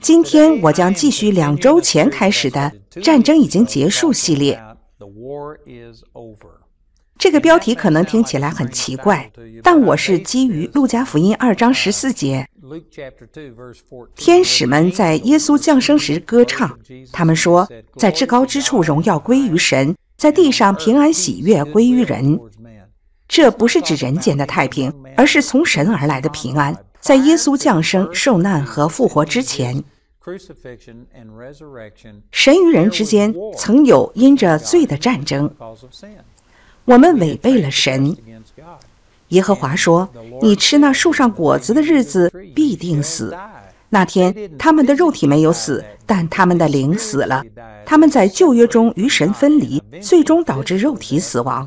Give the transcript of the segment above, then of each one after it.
今天我将继续2周前开始的战争已经结束系列。这个标题可能听起来很奇怪，但我是基于路加福音2章14节。天使们在耶稣降生时歌唱，他们说，在至高之处荣耀归于神，在地上平安喜悦归于人。这不是指人间的太平，而是从神而来的平安，在耶稣降生、受难和复活之前。神与人之间曾有因着罪的战争，我们违背了神。耶和华说，你吃那树上果子的日子必定死。那天他们的肉体没有死，但他们的灵死了。他们在旧约中与神分离，最终导致肉体死亡。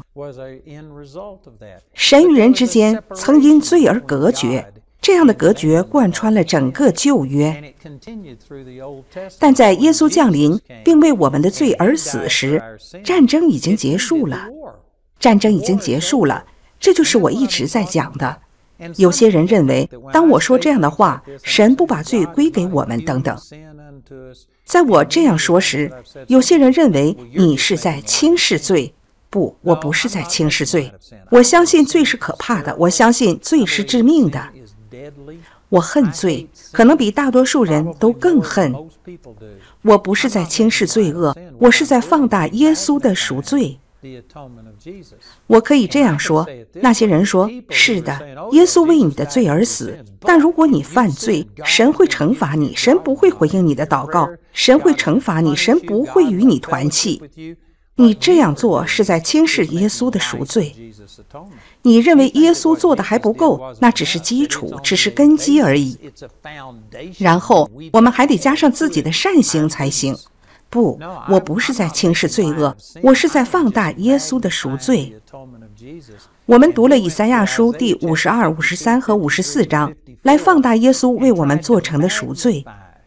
神与人之间曾因罪而隔绝，这样的隔绝贯穿了整个旧约。但在耶稣降临并为我们的罪而死时，战争已经结束了。战争已经结束了，这就是我一直在讲的。有些人认为，当我说这样的话，神不把罪归给我们等等。在我这样说时，有些人认为你是在轻视罪。不，我不是在轻视罪。我相信罪是可怕的，我相信罪是致命的。我恨罪，可能比大多数人都更恨。我不是在轻视罪恶，我是在放大耶稣的赎罪。我可以这样说，那些人说，是的，耶稣为你的罪而死，但如果你犯罪，神会惩罚你，神不会回应你的祷告，神会惩罚你，神不会与你团契。你这样做是在轻视耶稣的赎罪。你认为耶稣做的还不够，那只是基础，只是根基而已。然后我们还得加上自己的善行才行。不，我不是在轻视罪恶，我是在放大耶稣的赎罪。我们读了以赛亚书第52、53和54章，来放大耶稣为我们做成的赎罪，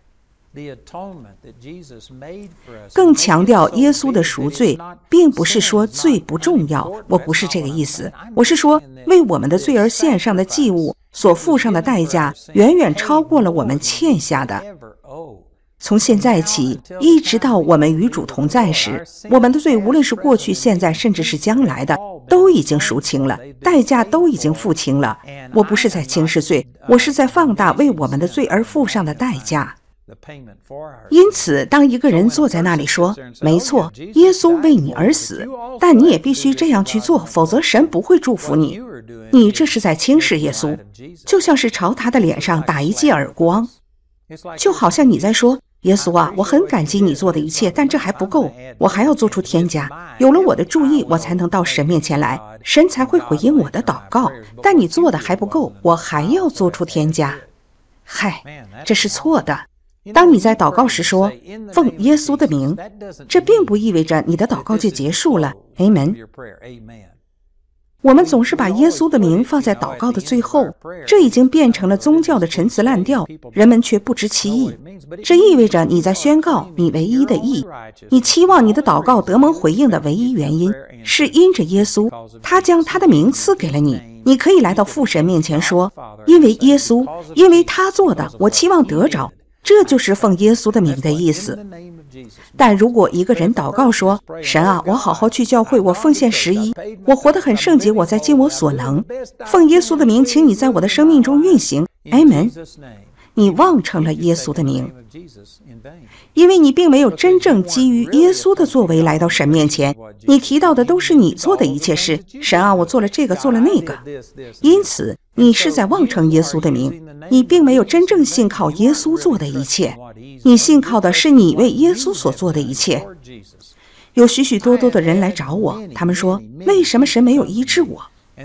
更强调耶稣的赎罪，并不是说罪不重要，我不是这个意思。我是说，为我们的罪而献上的祭物所付上的代价，远远超过了我们欠下的。从现在起，一直到我们与主同在时，我们的罪无论是过去、现在，甚至是将来的，都已经赎清了，代价都已经付清了。我不是在轻视罪，我是在放大为我们的罪而付上的代价。因此，当一个人坐在那里说，没错，耶稣为你而死，但你也必须这样去做，否则神不会祝福你，你这是在轻视耶稣，就像是朝他的脸上打一记耳光。就好像你在说，耶稣啊，我很感激你做的一切，但这还不够，我还要做出添加。有了我的注意，我才能到神面前来，神才会回应我的祷告。但你做的还不够，我还要做出添加。嗨，这是错的。当你在祷告时说，奉耶稣的名，这并不意味着你的祷告就结束了。Amen。我们总是把耶稣的名放在祷告的最后，这已经变成了宗教的陈词滥调，人们却不知其意。这意味着你在宣告你唯一的义，你期望你的祷告得蒙回应的唯一原因，是因着耶稣，他将他的名赐给了你。你可以来到父神面前说，因为耶稣，因为他做的，我期望得着。这就是奉耶稣的名的意思。但如果一个人祷告说，神啊，我好好去教会，我奉献11，我活得很圣洁，我在尽我所能，奉耶稣的名，请你在我的生命中运行。Amen。你妄称了耶稣的名，因为你并没有真正基于耶稣的作为来到神面前，你提到的都是你做的一切事。神啊，我做了这个，做了那个。因此你是在妄称耶稣的名，你并没有真正信靠耶稣做的一切，你信靠的是你为耶稣所做的一切。有许许多多的人来找我，他们说，为什么神没有医治我？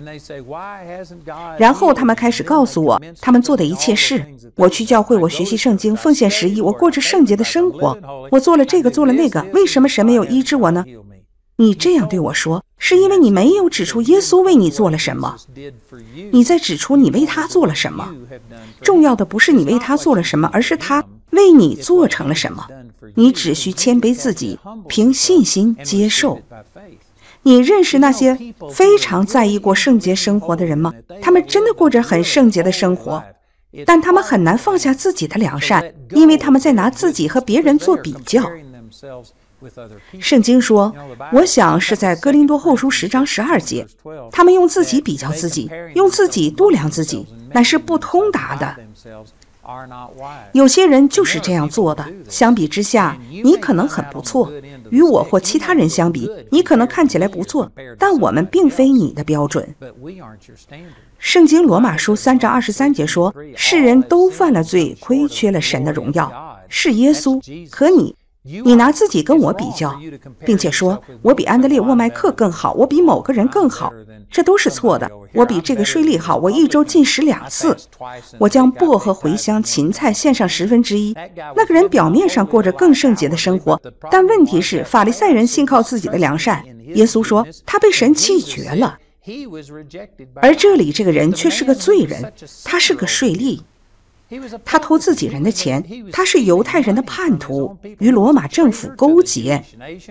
然后他们开始告诉我他们做的一切事，我去教会，我学习圣经，奉献11，我过着圣洁的生活，我做了这个，做了那个，为什么神没有医治我呢？你这样对我说，是因为你没有指出耶稣为你做了什么，你在指出你为他做了什么。重要的不是你为他做了什么，而是他为你做成了什么。你只需谦卑自己，凭信心接受。你认识那些非常在意过圣洁生活的人吗？他们真的过着很圣洁的生活。 但他们很难放下自己的良善，因为他们在拿自己和别人做比较。圣经说，我想是在哥林多后书10章12节，他们用自己比较自己，用自己度量自己，乃是不通达的。有些人就是这样做的。相比之下，你可能很不错，与我或其他人相比，你可能看起来不错，但我们并非你的标准。圣经罗马书3章23节说，世人都犯了罪，亏缺了神的荣耀，是耶稣。可你拿自己跟我比较，并且说我比安德烈沃麦克更好，我比某个人更好，这都是错的。我比这个税吏好，我一周进食2次，我将薄荷、茴香、芹菜献上1/10。那个人表面上过着更圣洁的生活，但问题是法利赛人信靠自己的良善，耶稣说他被神弃绝了。而这里这个人却是个罪人，他是个税吏，他偷自己人的钱，他是犹太人的叛徒，与罗马政府勾结。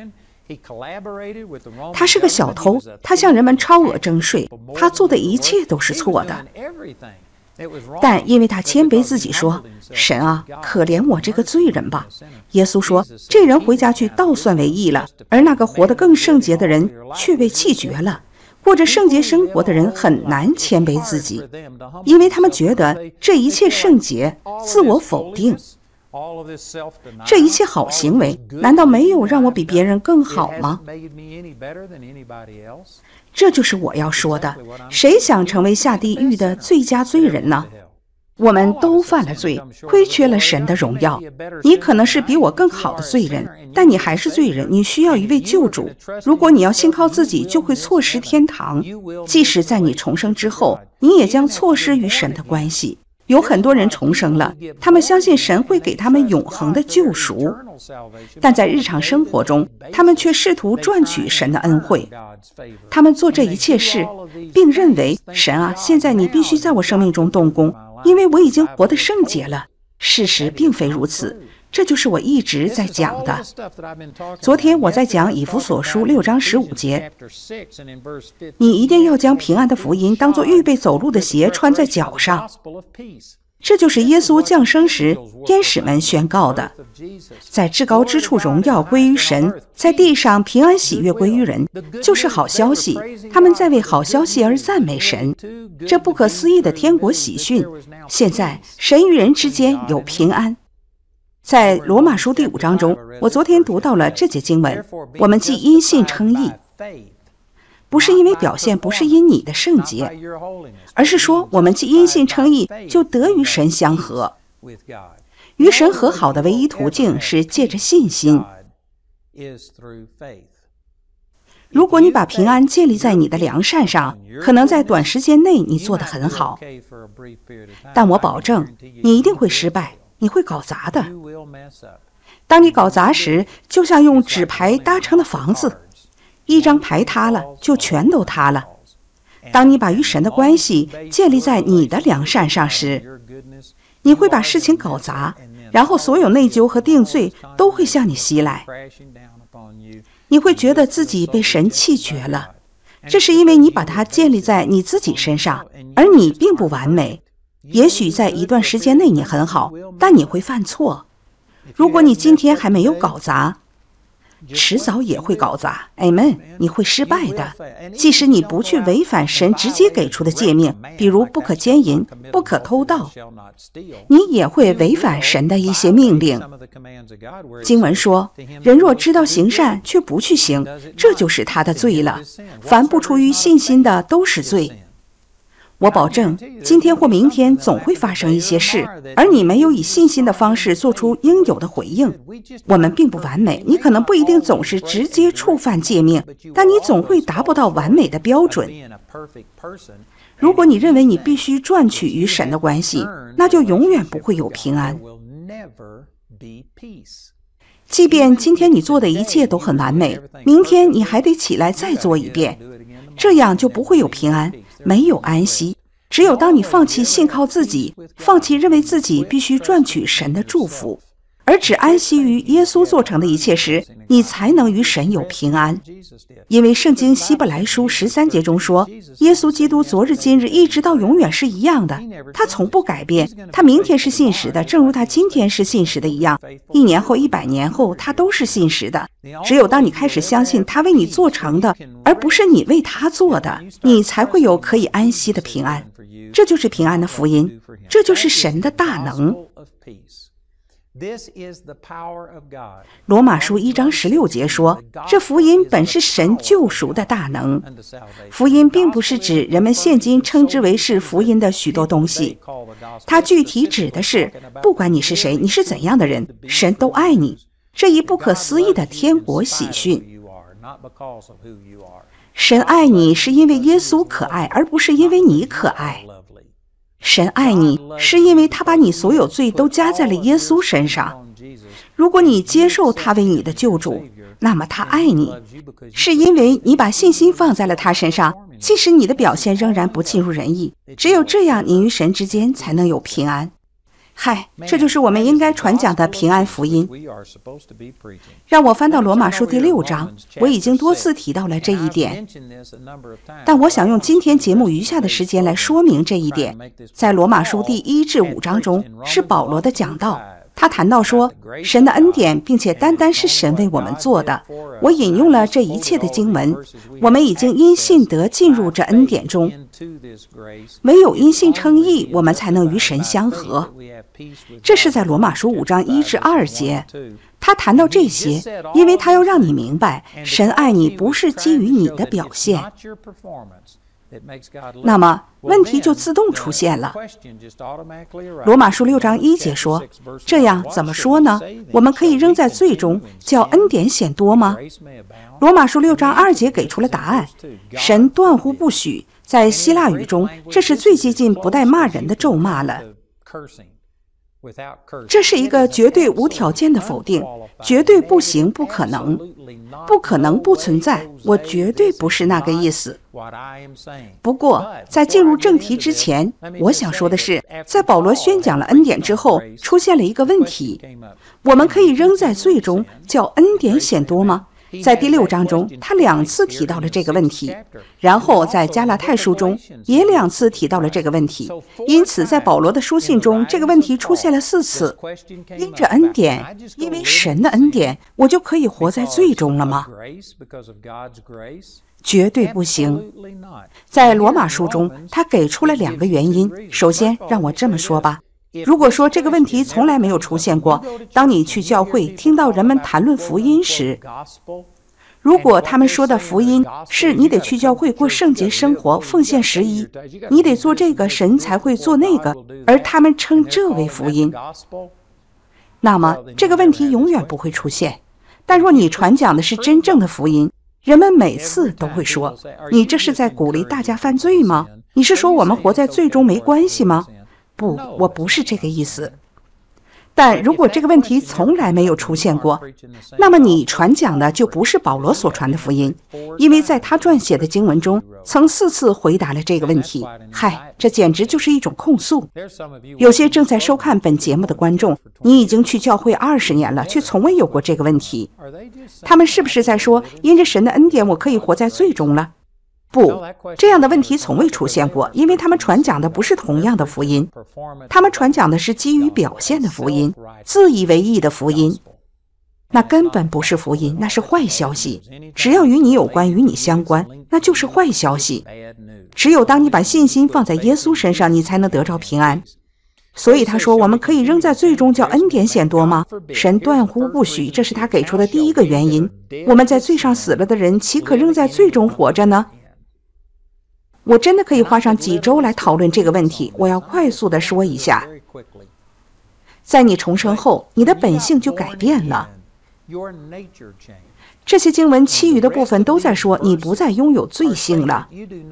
他是个小偷，他向人们超额征税，他做的一切都是错的。但因为他谦卑自己说，神啊，可怜我这个罪人吧。耶稣说，这人回家去倒算为义了，而那个活得更圣洁的人却被弃绝了。过着圣洁生活的人很难谦卑自己，因为他们觉得这一切圣洁自我否定，这一切好行为难道没有让我比别人更好吗？这就是我要说的，谁想成为下地狱的最佳罪人呢？我们都犯了罪，亏缺了神的荣耀。你可能是比我更好的罪人，但你还是罪人，你需要一位救主。如果你要信靠自己，就会错失天堂。即使在你重生之后，你也将错失与神的关系。有很多人重生了，他们相信神会给他们永恒的救赎，但在日常生活中，他们却试图赚取神的恩惠。他们做这一切事，并认为神啊，现在你必须在我生命中动工，因为我已经活得圣洁了。事实并非如此，这就是我一直在讲的。昨天我在讲以弗所书6章15节，你一定要将平安的福音当作预备走路的鞋穿在脚上。这就是耶稣降生时天使们宣告的，在至高之处荣耀归于神，在地上平安喜悦归于人，就是好消息。他们在为好消息而赞美神，这不可思议的天国喜讯。现在神与人之间有平安。在罗马书第5章中，我昨天读到了这节经文，我们既因信称义，不是因为表现，不是因你的圣洁，而是说我们既因信称义，就得与神相合。与神和好的唯一途径是借着信心。如果你把平安建立在你的良善上，可能在短时间内你做得很好，但我保证你一定会失败，你会搞砸的。当你搞砸时，就像用纸牌搭成的房子，一张牌塌了，就全都塌了。当你把与神的关系建立在你的良善上时，你会把事情搞砸，然后所有内疚和定罪都会向你袭来。你会觉得自己被神弃绝了，这是因为你把它建立在你自己身上，而你并不完美。也许在一段时间内你很好，但你会犯错。如果你今天还没有搞砸，迟早也会搞砸。 Amen， 你会失败的。即使你不去违反神直接给出的诫命，比如不可奸淫，不可偷盗，你也会违反神的一些命令。经文说，人若知道行善却不去行，这就是他的罪了。凡不出于信心的都是罪。我保证今天或明天总会发生一些事，而你没有以信心的方式做出应有的回应。我们并不完美，你可能不一定总是直接触犯诫命，但你总会达不到完美的标准。如果你认为你必须赚取与神的关系，那就永远不会有平安。即便今天你做的一切都很完美，明天你还得起来再做一遍，这样就不会有平安，没有安息。只有当你放弃信靠自己，放弃认为自己必须赚取神的祝福， 而只安息于耶稣做成的一切时，你才能与神有平安。因为圣经希伯来书13节中说，耶稣基督昨日今日一直到永远是一样的，他从不改变，他明天是信实的，正如他今天是信实的一样，1年后100年后他都是信实的。只有当你开始相信他为你做成的，而不是你为他做的，你才会有可以安息的平安。这就是平安的福音，这就是神的大能。罗马书1章16节说，这福音本是神救赎的大能。福音并不是指人们现今称之为是福音的许多东西，它具体指的是不管你是谁，你是怎样的人，神都爱你，这一不可思议的天国喜讯。神爱你是因为耶稣可爱，而不是因为你可爱。神爱你是因为他把你所有罪都加在了耶稣身上。如果你接受他为你的救主，那么他爱你，是因为你把信心放在了他身上，即使你的表现仍然不尽如人意。只有这样，你与神之间才能有平安。这就是我们应该传讲的平安福音。让我翻到罗马书第6章，我已经多次提到了这一点，但我想用今天节目余下的时间来说明这一点。在罗马书第1至5章中，是保罗的讲道，他谈到说神的恩典，并且单单是神为我们做的。我引用了这一切的经文，我们已经因信得进入这恩典中，唯有因信称义，我们才能与神相合。这是在罗马书5章1至2节。他谈到这些，因为他要让你明白，神爱你不是基于你的表现。那么问题就自动出现了。罗马书6章1节说，这样怎么说呢？我们可以扔在罪中，叫恩典显多吗？罗马书6章2节给出了答案，神断乎不许。在希腊语中，这是最接近不带骂人的咒骂了。这是一个绝对无条件的否定，绝对不行，不可能，不可能，不存在，我绝对不是那个意思。不过在进入正题之前，我想说的是，在保罗宣讲了恩典之后，出现了一个问题，我们可以扔在罪中，叫恩典显多吗？在第6章中，他2次提到了这个问题，然后在加拉太书中也2次提到了这个问题。因此在保罗的书信中，这个问题出现了4次。因着恩典，因为神的恩典，我就可以活在罪中了吗？绝对不行。在罗马书中，他给出了2个原因。首先，让我这么说吧，如果说这个问题从来没有出现过，当你去教会听到人们谈论福音时，如果他们说的福音是你得去教会过圣洁生活，奉献11，你得做这个，神才会做那个，而他们称这为福音，那么这个问题永远不会出现。但若你传讲的是真正的福音，人们每次都会说，你这是在鼓励大家犯罪吗？你是说我们活在罪中没关系吗？不，我不是这个意思。但如果这个问题从来没有出现过，那么你传讲的就不是保罗所传的福音，因为在他撰写的经文中曾4次回答了这个问题。这简直就是一种控诉。有些正在收看本节目的观众，你已经去教会20年了，却从未有过这个问题。他们是不是在说，因着神的恩典，我可以活在罪中了？不，这样的问题从未出现过，因为他们传讲的不是同样的福音，他们传讲的是基于表现的福音，自以为义的福音。那根本不是福音，那是坏消息。只要与你有关，与你相关，那就是坏消息。只有当你把信心放在耶稣身上，你才能得着平安。所以他说，我们可以扔在罪中，叫恩典显多吗？神断乎不许，这是他给出的第一个原因。我们在罪上死了的人，岂可扔在罪中活着呢？我真的可以花上几周来讨论这个问题，我要快速地说一下。在你重生后，你的本性就改变了。这些经文其余的部分都在说你不再拥有罪性了。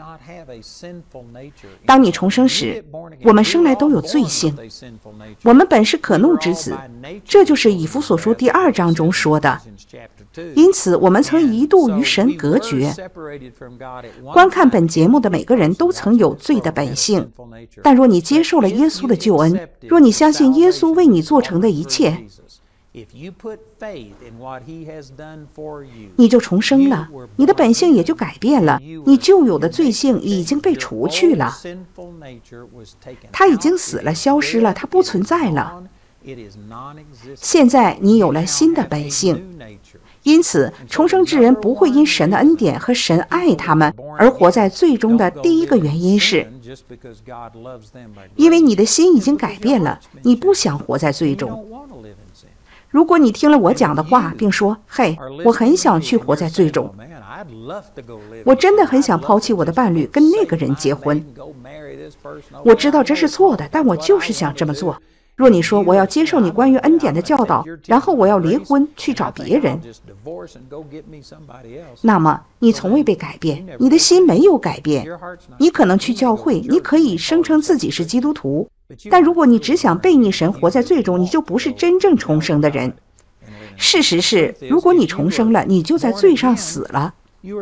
当你重生时，我们生来都有罪性，我们本是可怒之子，这就是以弗所书第2章中说的。因此我们曾一度与神隔绝。观看本节目的每个人都曾有罪的本性，但若你接受了耶稣的救恩，若你相信耶稣为你做成的一切， 你就重生了，你的本性也就改变了，你旧有的罪性已经被除去了，它已经死了，消失了，它不存在了。现在你有了新的本性，因此重生之人不会因神的恩典和神爱他们而活在罪中的第一个原因是，因为你的心已经改变了，你不想活在罪中。如果你听了我讲的话并说，嘿，我很想去活在罪中，我真的很想抛弃我的伴侣跟那个人结婚，我知道这是错的，但我就是想这么做。若你说我要接受你关于恩典的教导，然后我要离婚去找别人，那么你从未被改变，你的心没有改变。你可能去教会，你可以声称自己是基督徒，但如果你只想悖逆神，活在罪中，你就不是真正重生的人。事实是，如果你重生了，你就在罪上死了。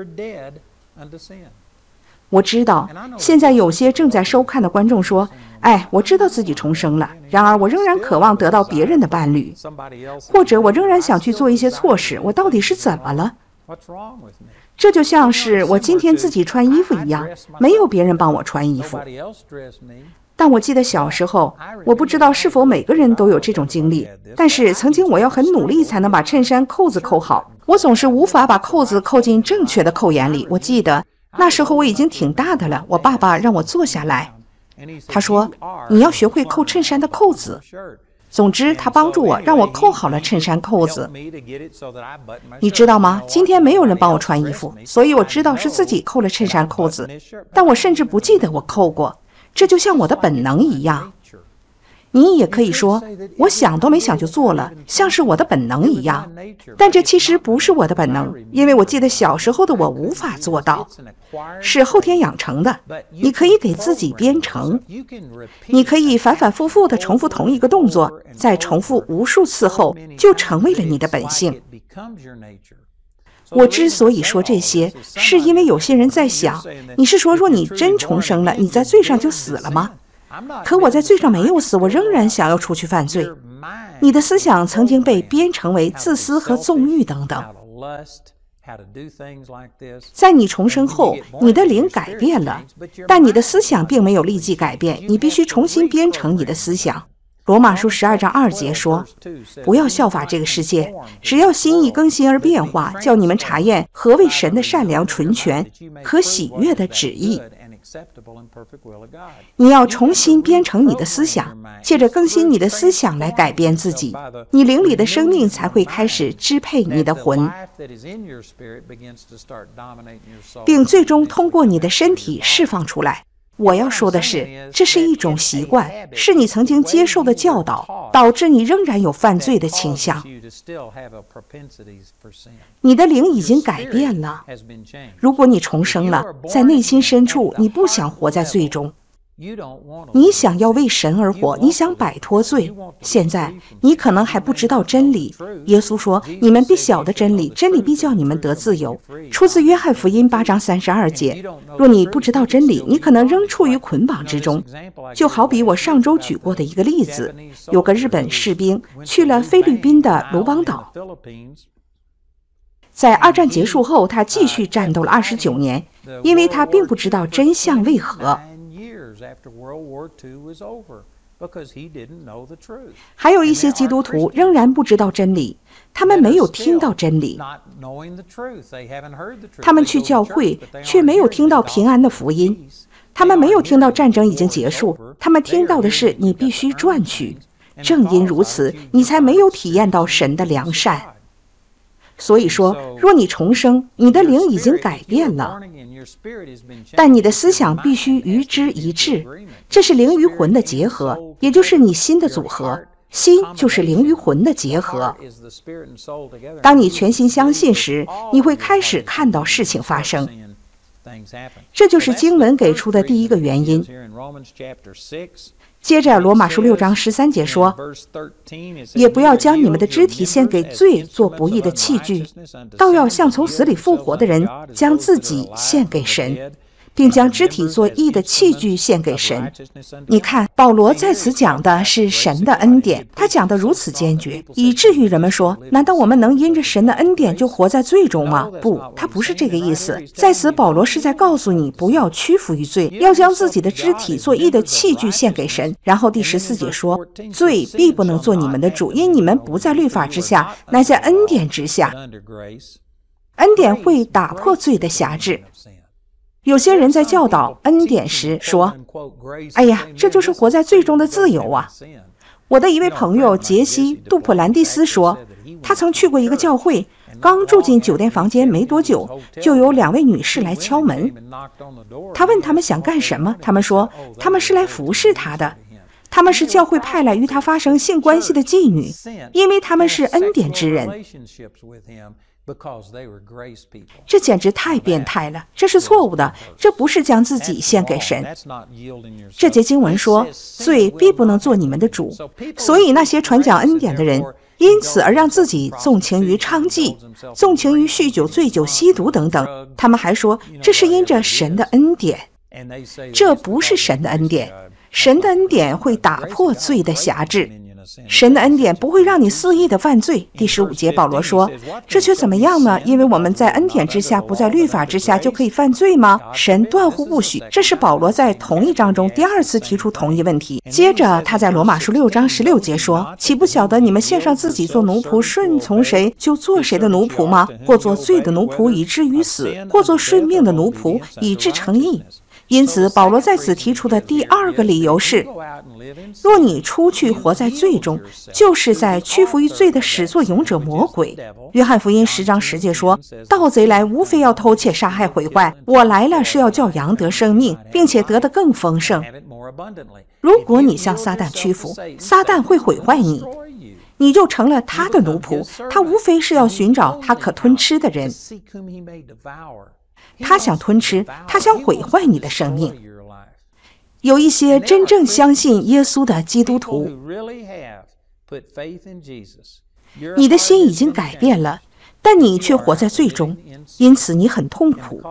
我知道现在有些正在收看的观众说，哎，我知道自己重生了，然而我仍然渴望得到别人的伴侣，或者我仍然想去做一些错事，我到底是怎么了？这就像是我今天自己穿衣服一样，没有别人帮我穿衣服。但我记得小时候，我不知道是否每个人都有这种经历，但是曾经我要很努力才能把衬衫扣子扣好，我总是无法把扣子扣进正确的扣眼里。我记得那时候我已经挺大的了，我爸爸让我坐下来，他说，你要学会扣衬衫的扣子。总之他帮助我，让我扣好了衬衫扣子。你知道吗？今天没有人帮我穿衣服，所以我知道是自己扣了衬衫扣子，但我甚至不记得我扣过，这就像我的本能一样。你也可以说，我想都没想就做了，像是我的本能一样，但这其实不是我的本能，因为我记得小时候的我无法做到，是后天养成的。你可以给自己编程，你可以反反复复地重复同一个动作，在重复无数次后就成为了你的本性。我之所以说这些，是因为有些人在想，你是说若你真重生了，你在罪上就死了吗？可我在罪上没有死，我仍然想要出去犯罪。你的思想曾经被编程为自私和纵欲等等。在你重生后，你的灵改变了，但你的思想并没有立即改变，你必须重新编程你的思想。罗马书12章2节说，不要效法这个世界，只要心意更新而变化，叫你们查验何为神的善良、纯全和喜悦的旨意。你要重新编程你的思想，借着更新你的思想来改变自己，你灵里的生命才会开始支配你的魂，并最终通过你的身体释放出来。我要说的是，这是一种习惯，是你曾经接受的教导，导致你仍然有犯罪的倾向。你的灵已经改变了。如果你重生了，在内心深处，你不想活在罪中，你想要为神而活，你想摆脱罪。现在你可能还不知道真理。耶稣说，你们必晓得真理，真理必叫你们得自由，出自约翰福音8章32节。若你不知道真理，你可能仍处于捆绑之中。就好比我上周举过的一个例子，有个日本士兵去了菲律宾的卢邦岛，在二战结束后，他继续战斗了29年，因为他并不知道真相为何。还有一些基督徒仍然不知道真理，他们没有听到真理，他们去教会却没有听到平安的福音，他们没有听到战争已经结束，他们听到的是你必须赚取。正因如此，你才没有体验到神的良善。所以说，若你重生，你的灵已经改变了，但你的思想必须与之一致，这是灵与魂的结合，也就是你心的组合。心就是灵与魂的结合。当你全心相信时，你会开始看到事情发生。这就是经文给出的第一个原因。接着罗马书6章13节说，也不要将你们的肢体献给罪做不义的器具，倒要像从死里复活的人，将自己献给神。 并将肢体做义的器具献给神。你看，保罗在此讲的是神的恩典，他讲得如此坚决，以至于人们说，难道我们能因着神的恩典就活在罪中吗？不，他不是这个意思。在此保罗是在告诉你，不要屈服于罪，要将自己的肢体做义的器具献给神。然后第14节说，罪必不能做你们的主，因你们不在律法之下，乃在恩典之下。恩典会打破罪的辖制。有些人在教导恩典时说，哎呀，这就是活在罪中的自由啊。我的一位朋友杰西·杜普兰蒂斯说，他曾去过一个教会，刚住进酒店房间没多久，就有2位女士来敲门。他问他们想干什么，他们说他们是来服侍他的，他们是教会派来与他发生性关系的妓女，因为他们是恩典之人。这简直太变态了，这是错误的，这不是将自己献给神。这节经文说，罪必不能做你们的主，所以那些传讲恩典的人因此而让自己纵情于娼妓，纵情于酗酒、醉酒、吸毒等等，他们还说这是因着神的恩典。这不是神的恩典，神的恩典会打破罪的辖制，神的恩典不会让你肆意的犯罪。第15节保罗说，这却怎么样呢？因为我们在恩典之下，不在律法之下，就可以犯罪吗？神断乎不许。这是保罗在同一章中第2次提出同一问题。接着他在罗马书6章16节说，岂不晓得你们献上自己做奴仆，顺从谁就做谁的奴仆吗？或做罪的奴仆以至于死，或做顺命的奴仆以致成义。因此保罗在此提出的第2个理由是，若你出去活在罪中，就是在屈服于罪的始作俑者魔鬼。约翰福音10章10节说，盗贼来无非要偷窃杀害毁坏，我来了是要叫羊得生命，并且得得更丰盛。如果你向撒旦屈服，撒旦会毁坏你，你就成了他的奴仆，他无非是要寻找他可吞吃的人，他想吞吃，他想毁坏你的生命。有一些真正相信耶稣的基督徒，你的心已经改变了，但你却活在罪中，因此你很痛苦。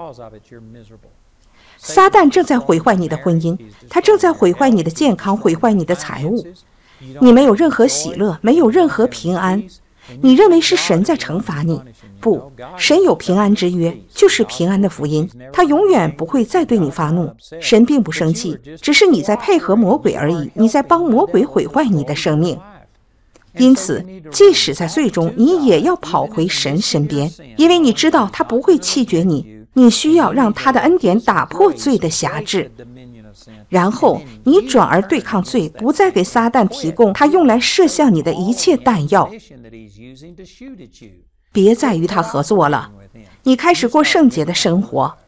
撒旦正在毁坏你的婚姻，他正在毁坏你的健康，毁坏你的财物。你没有任何喜乐，没有任何平安。你认为是神在惩罚你？不，神有平安之约，就是平安的福音，他永远不会再对你发怒。神并不生气，只是你在配合魔鬼而已，你在帮魔鬼毁坏你的生命。因此即使在罪中，你也要跑回神身边，因为你知道他不会弃绝你，你需要让他的恩典打破罪的辖制，然后你转而对抗罪，不再给撒旦提供他用来射向你的一切弹药。别再与他合作了，你开始过圣洁的生活。